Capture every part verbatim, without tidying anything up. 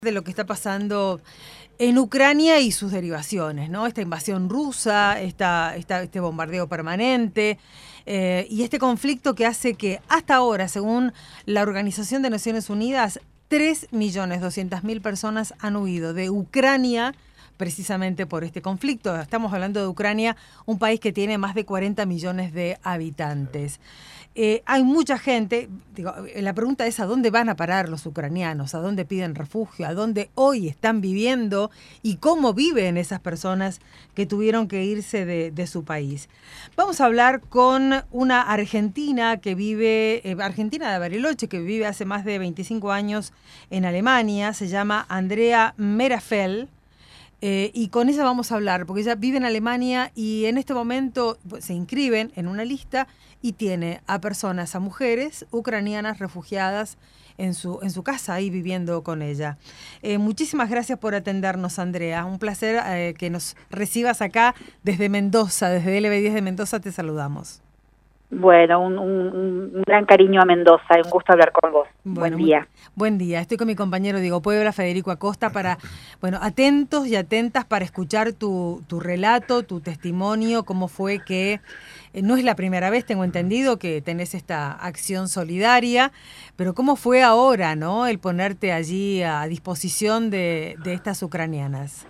De lo que está pasando en Ucrania y sus derivaciones, ¿no? Esta invasión rusa, esta, esta, este bombardeo permanente eh, y este conflicto que hace que hasta ahora, según la Organización de Naciones Unidas, tres millones doscientas mil personas han huido de Ucrania precisamente por este conflicto. Estamos hablando de Ucrania, un país que tiene más de cuarenta millones de habitantes. Eh, hay mucha gente, digo, la pregunta es ¿a dónde van a parar los ucranianos? ¿A dónde piden refugio? ¿A dónde hoy están viviendo? ¿Y cómo viven esas personas que tuvieron que irse de, de su país? Vamos a hablar con una argentina que vive, eh, argentina de Bariloche, que vive hace más de veinticinco años en Alemania, se llama Andrea Merafel. Eh, y con ella vamos a hablar, porque ella vive en Alemania y en este momento pues, se inscriben en una lista y tiene a personas, a mujeres ucranianas refugiadas en su, en su casa, ahí viviendo con ella. Eh, muchísimas gracias por atendernos, Andrea. Un placer eh, que nos recibas acá desde Mendoza, desde L B diez de Mendoza te saludamos. Bueno, un, un, un gran cariño a Mendoza, un gusto hablar con vos. Bueno, buen día. Buen día. Estoy con mi compañero Diego Puebla, Federico Acosta, para, bueno, atentos y atentas para escuchar tu, tu relato, tu testimonio, cómo fue que, eh, no es la primera vez, tengo entendido, que tenés esta acción solidaria, pero cómo fue ahora, ¿no?, el ponerte allí a disposición de, de estas ucranianas.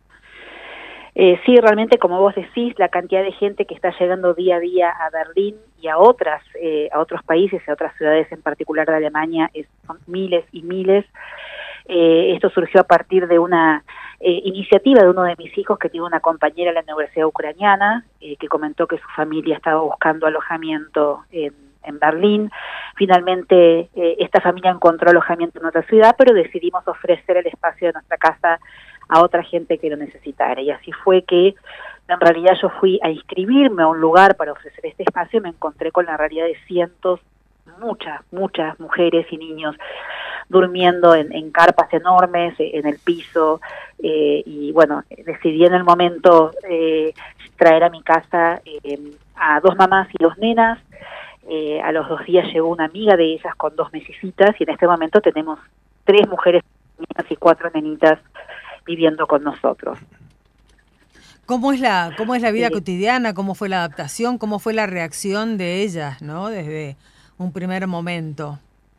Eh, sí, realmente, como vos decís, la cantidad de gente que está llegando día a día a Berlín y a otras, eh, a otros países, a otras ciudades en particular de Alemania, es, son miles y miles. Eh, esto surgió a partir de una eh, iniciativa de uno de mis hijos que tiene una compañera en la Universidad Ucraniana, eh, que comentó que su familia estaba buscando alojamiento en, en Berlín. Finalmente, eh, esta familia encontró alojamiento en otra ciudad, pero decidimos ofrecer el espacio de nuestra casa a otra gente que lo necesitara. Y así fue que en realidad yo fui a inscribirme a un lugar para ofrecer este espacio y me encontré con la realidad de cientos, muchas, muchas mujeres y niños durmiendo en, en carpas enormes, en el piso, eh, y bueno, decidí en el momento eh, traer a mi casa eh, a dos mamás y dos nenas. Eh, a los dos días llegó una amiga de ellas con dos mesecitas y en este momento tenemos tres mujeres y cuatro nenitas viviendo con nosotros. ¿Cómo es la, cómo es la vida Sí. cotidiana? ¿Cómo fue la adaptación? ¿Cómo fue la reacción de ellas, ¿no?, desde un primer momento?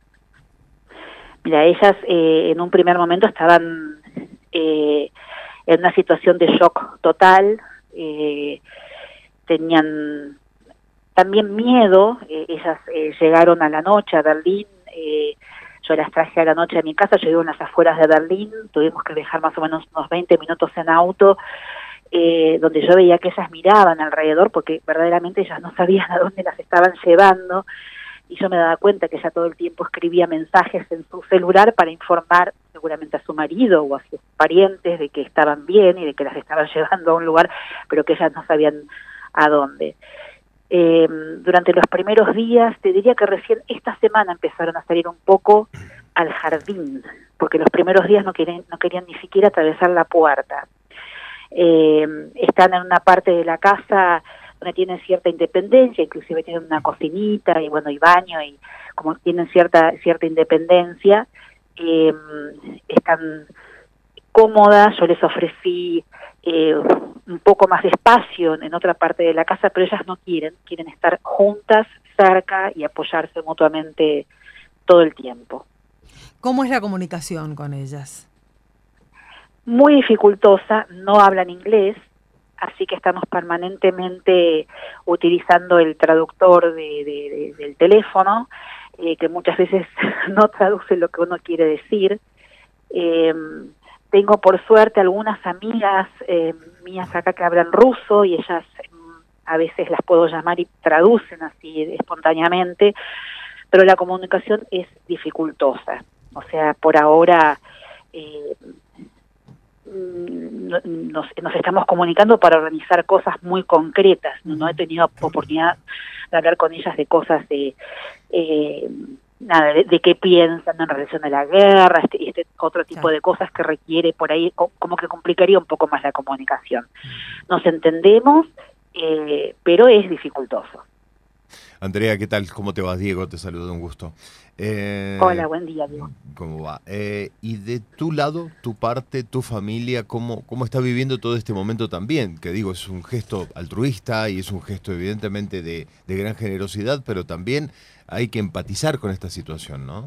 Mira, ellas eh, en un primer momento estaban eh, en una situación de shock total, eh, tenían también miedo. Eh, ellas eh, llegaron a la noche a Berlín, eh, yo las traje a la noche a mi casa, yo vivo en las afueras de Berlín, tuvimos que dejar más o menos unos veinte minutos en auto, eh, donde yo veía que ellas miraban alrededor, porque verdaderamente ellas no sabían a dónde las estaban llevando, y yo me daba cuenta que ella todo el tiempo escribía mensajes en su celular para informar seguramente a su marido o a sus parientes de que estaban bien y de que las estaban llevando a un lugar, pero que ellas no sabían a dónde. Eh, durante los primeros días, te diría que recién esta semana empezaron a salir un poco al jardín, porque los primeros días no querían, no querían ni siquiera atravesar la puerta. Eh, están en una parte de la casa donde tienen cierta independencia, inclusive tienen una cocinita y bueno y baño, y como tienen cierta cierta independencia, eh, están cómodas. Yo les ofrecí eh, un poco más de espacio en otra parte de la casa, pero ellas no quieren, quieren estar juntas, cerca y apoyarse mutuamente todo el tiempo. ¿Cómo es la comunicación con ellas? Muy dificultosa, no hablan inglés, así que estamos permanentemente utilizando el traductor de, de, de, del teléfono, eh, que muchas veces no traduce lo que uno quiere decir. Eh, tengo por suerte algunas amigas eh, mías acá que hablan ruso y ellas eh, a veces las puedo llamar y traducen así espontáneamente, pero la comunicación es dificultosa. O sea, por ahora eh, nos, nos estamos comunicando para organizar cosas muy concretas. No, no he tenido oportunidad de hablar con ellas de cosas de... Eh, nada, de, de qué piensan en relación a la guerra, este, este otro tipo de cosas que requiere por ahí, como que complicaría un poco más la comunicación. Nos entendemos, eh, pero es dificultoso. Andrea, ¿qué tal? ¿Cómo te vas? Diego, te saludo, un gusto. Eh, Hola, buen día, Diego. ¿Cómo va? Eh, y de tu lado, tu parte, tu familia, ¿cómo, cómo está viviendo todo este momento también? Que digo, es un gesto altruista y es un gesto evidentemente de, de gran generosidad, pero también hay que empatizar con esta situación, ¿no?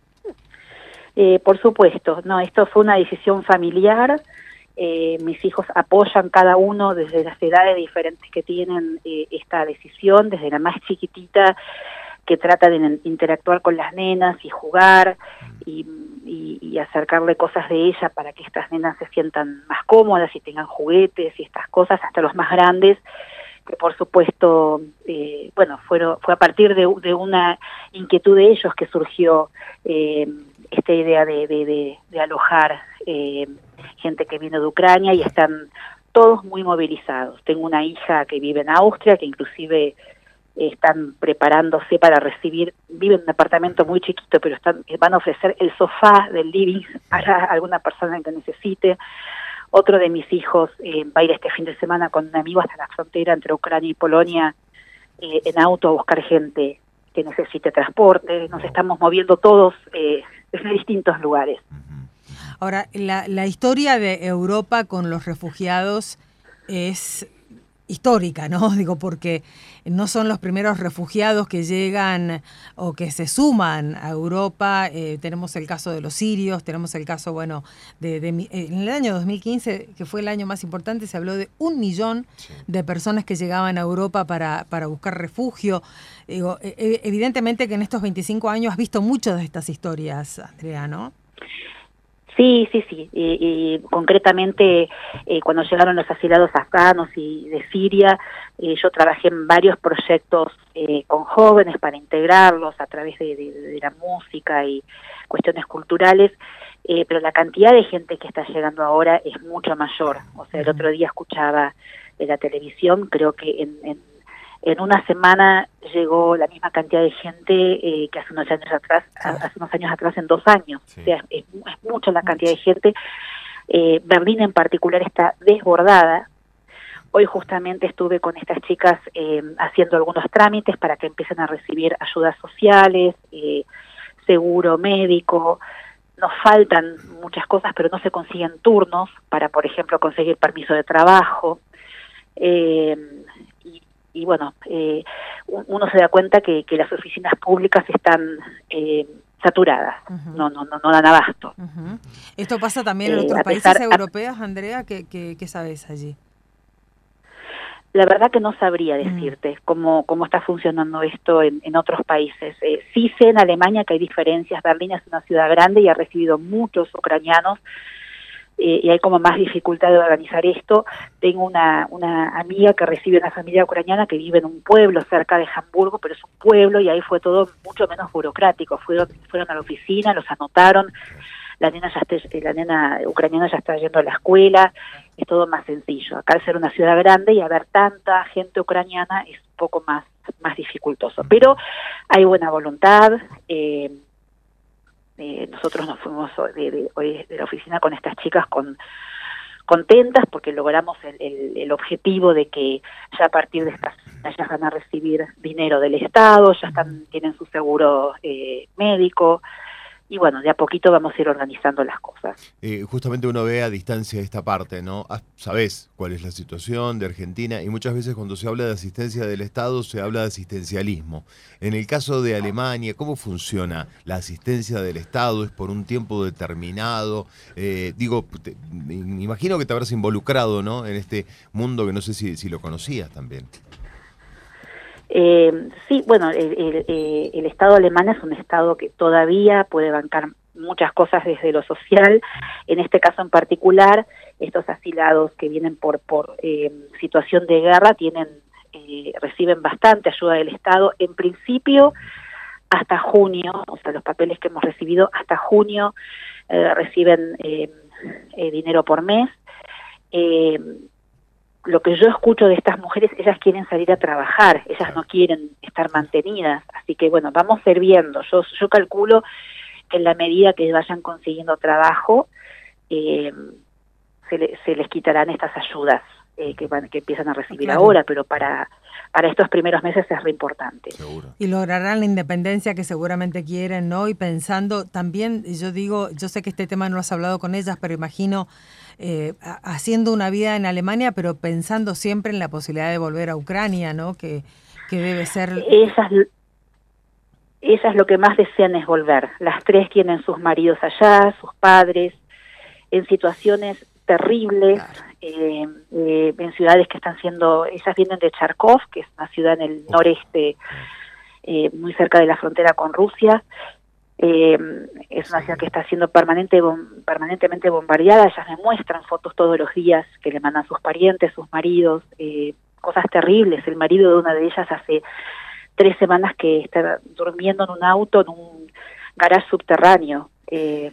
Eh, por supuesto, no, esto fue una decisión familiar. Eh, mis hijos apoyan cada uno desde las edades diferentes que tienen eh, esta decisión, desde la más chiquitita que trata de interactuar con las nenas y jugar y, y, y acercarle cosas de ella para que estas nenas se sientan más cómodas y tengan juguetes y estas cosas, hasta los más grandes, que por supuesto, eh, bueno, fueron, fue a partir de, de una inquietud de ellos que surgió eh, esta idea de, de, de, de alojar eh, gente que vino de Ucrania, y están todos muy movilizados. Tengo una hija que vive en Austria, que inclusive están preparándose para recibir, vive en un apartamento muy chiquito, pero están, van a ofrecer el sofá del living para alguna persona que necesite. Otro de mis hijos eh, va a ir este fin de semana con un amigo hasta la frontera entre Ucrania y Polonia eh, en auto a buscar gente que necesite transporte. Nos estamos moviendo todos eh, desde distintos lugares. Ahora, la, la historia de Europa con los refugiados es histórica, ¿no? Digo, porque no son los primeros refugiados que llegan o que se suman a Europa. Eh, tenemos el caso de los sirios, tenemos el caso, bueno, de, de en el año dos mil quince, que fue el año más importante, se habló de un millón sí. de personas que llegaban a Europa para, para buscar refugio. Digo, eh, evidentemente que en estos veinticinco años has visto muchas de estas historias, Andrea, ¿no? Sí, sí, sí. Y, y concretamente, eh, cuando llegaron los asilados afganos y de Siria, eh, yo trabajé en varios proyectos eh, con jóvenes para integrarlos a través de, de, de la música y cuestiones culturales, eh, pero la cantidad de gente que está llegando ahora es mucho mayor. O sea, el otro día escuchaba en la televisión, creo que en, en En una semana llegó la misma cantidad de gente eh, que hace unos años atrás, sí. hace unos años atrás en dos años. Sí. O sea, es, es mucho la cantidad de gente. Eh, Berlín en particular está desbordada. Hoy justamente estuve con estas chicas eh, haciendo algunos trámites para que empiecen a recibir ayudas sociales, eh, seguro médico. Nos faltan muchas cosas, pero no se consiguen turnos para, por ejemplo, conseguir permiso de trabajo. Eh, y, Y bueno, eh, uno se da cuenta que, que las oficinas públicas están eh, saturadas, uh-huh. no, no, no, no dan abasto. Uh-huh. ¿Esto pasa también en eh, otros países pesar, europeos, Andrea? ¿Qué, qué, qué sabes allí? La verdad que no sabría decirte uh-huh. cómo, cómo está funcionando esto en, en otros países. Eh, sí sé en Alemania que hay diferencias. Berlín es una ciudad grande y ha recibido muchos ucranianos, Eh, y hay como más dificultad de organizar esto. Tengo una, una amiga que recibe una familia ucraniana que vive en un pueblo cerca de Hamburgo, pero es un pueblo y ahí fue todo mucho menos burocrático. Fueron, fueron a la oficina, los anotaron, la nena ya está, la nena ucraniana ya está yendo a la escuela, es todo más sencillo. Acá al ser una ciudad grande y haber tanta gente ucraniana es un poco más, más dificultoso, pero hay buena voluntad. eh, Eh, nosotros nos fuimos de, de, de, de la oficina con estas chicas con contentas porque logramos el, el, el objetivo de que ya a partir de estas ellas van a recibir dinero del Estado, ya están tienen su seguro eh, médico, y bueno, de a poquito vamos a ir organizando las cosas. Eh, justamente uno ve a distancia esta parte, ¿no? Ah, sabés cuál es la situación de Argentina y muchas veces cuando se habla de asistencia del Estado se habla de asistencialismo. En el caso de Alemania, ¿cómo funciona la asistencia del Estado? ¿Es por un tiempo determinado? Eh, digo, te, me imagino que te habrás involucrado, ¿no? En este mundo que no sé si, si lo conocías también. Eh, sí, bueno, el, el, el Estado alemán es un Estado que todavía puede bancar muchas cosas desde lo social. En este caso en particular, estos asilados que vienen por por eh, situación de guerra tienen eh, reciben bastante ayuda del Estado. En principio, hasta junio, o sea, los papeles que hemos recibido hasta junio eh, reciben eh, eh, dinero por mes. Eh, Lo que yo escucho de estas mujeres, ellas quieren salir a trabajar, ellas no quieren estar mantenidas, así que bueno, vamos a ir viendo. Yo, yo calculo que en la medida que vayan consiguiendo trabajo, eh, se, le, se les quitarán estas ayudas eh, que, van, que empiezan a recibir claro. ahora, pero para, para estos primeros meses es re importante. Seguro. Y lograrán la independencia que seguramente quieren, ¿no? Y pensando también, yo digo, yo sé que este tema no lo has hablado con ellas, pero imagino eh, haciendo una vida en Alemania, pero pensando siempre en la posibilidad de volver a Ucrania, ¿no? Que, que debe ser... Esas, esas lo que más desean es volver. Las tres tienen sus maridos allá, sus padres, en situaciones terribles, claro. eh, eh, en ciudades que están siendo, ellas vienen de Charkov, que es una ciudad en el noreste, eh, muy cerca de la frontera con Rusia. Eh, es una ciudad que está siendo permanente, bom, permanentemente bombardeada. Ellas me muestran fotos todos los días que le mandan sus parientes, sus maridos, eh, cosas terribles. El marido de una de ellas hace tres semanas que está durmiendo en un auto, en un garage subterráneo. Eh,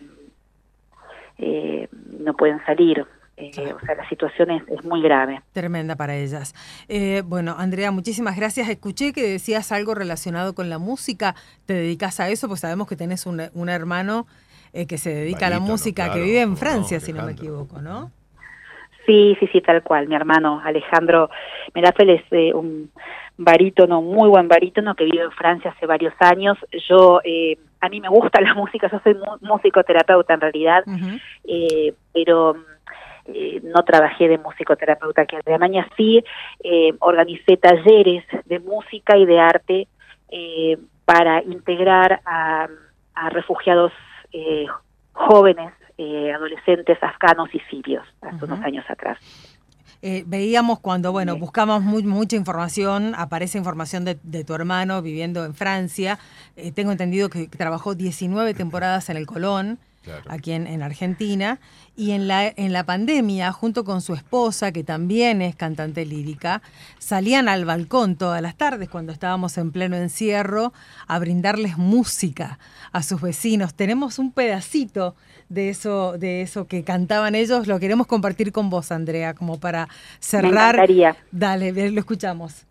Eh, no pueden salir, eh, claro. O sea, la situación es, es muy grave. Tremenda para ellas. Eh, bueno, Andrea, muchísimas gracias. Escuché que decías algo relacionado con la música. ¿Te dedicas a eso? Pues sabemos que tenés un, un hermano eh, que se dedica Barítono, a la música, claro, que vive en Francia, no, si no me equivoco, ¿no? Sí, sí, sí, tal cual. Mi hermano Alejandro Merafel es eh, un barítono, muy buen barítono, que vive en Francia hace varios años. Yo, eh, a mí me gusta la música, yo soy mu- musicoterapeuta en realidad, uh-huh. eh, pero eh, no trabajé de musicoterapeuta aquí en Alemania. Sí, eh, organicé talleres de música y de arte eh, para integrar a, a refugiados eh, jóvenes, eh, adolescentes afganos y sirios, hace uh-huh. unos años atrás. Eh, veíamos cuando, bueno, buscamos muy, mucha información, aparece información de, de tu hermano viviendo en Francia. Eh, tengo entendido que trabajó diecinueve temporadas en el Colón, claro. aquí en, en Argentina. Y en la, en la pandemia, junto con su esposa, que también es cantante lírica, salían al balcón todas las tardes, cuando estábamos en pleno encierro, a brindarles música a sus vecinos. Tenemos un pedacito de eso, de eso que cantaban ellos, lo queremos compartir con vos, Andrea, como para cerrar. Me encantaría. Dale, lo escuchamos.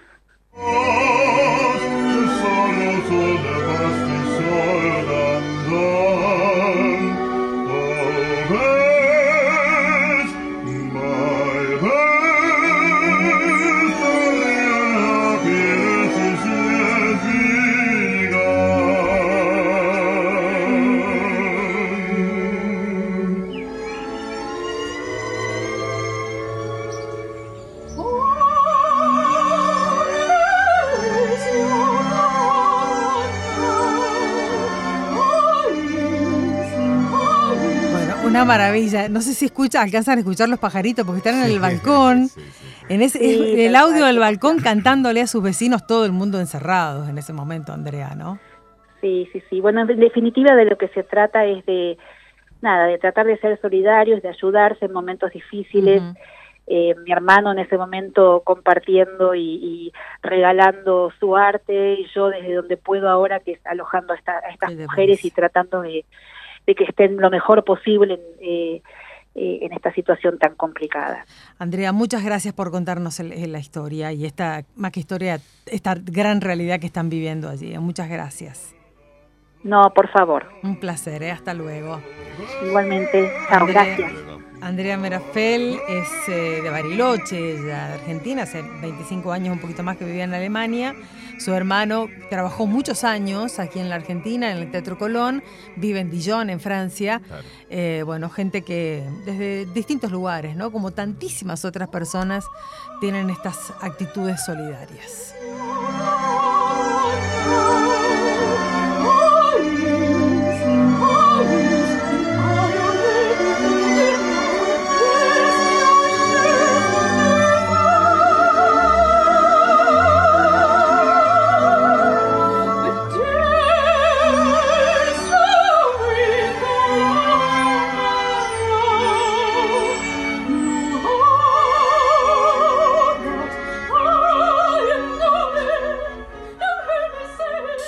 Una maravilla. No sé si escucha, alcanzan a escuchar los pajaritos porque están en el balcón. Sí, sí, sí. En ese, sí, el audio del balcón cantándole a sus vecinos, todo el mundo encerrados en ese momento, Andrea, ¿no? Sí, sí, sí. Bueno, en definitiva de lo que se trata es de, nada, de tratar de ser solidarios, de ayudarse en momentos difíciles. Uh-huh. Eh, mi hermano en ese momento compartiendo y, y regalando su arte, y yo desde donde puedo ahora, que es alojando a, esta, a estas mujeres y tratando de de que estén lo mejor posible en, eh, eh, en esta situación tan complicada. Andrea, muchas gracias por contarnos el, el, la historia y esta, más que historia, esta gran realidad que están viviendo allí. Muchas gracias. No, por favor. Un placer, ¿eh? Hasta luego. Igualmente. Chao, Andrea, gracias. Andrea Merafel es eh, de Bariloche, ella de Argentina, hace veinticinco años, un poquito más, que vivía en Alemania. Su hermano trabajó muchos años aquí en la Argentina, en el Teatro Colón, vive en Dijon, en Francia. Claro. Eh, bueno, gente que desde distintos lugares, ¿no? Como tantísimas otras personas, tienen estas actitudes solidarias.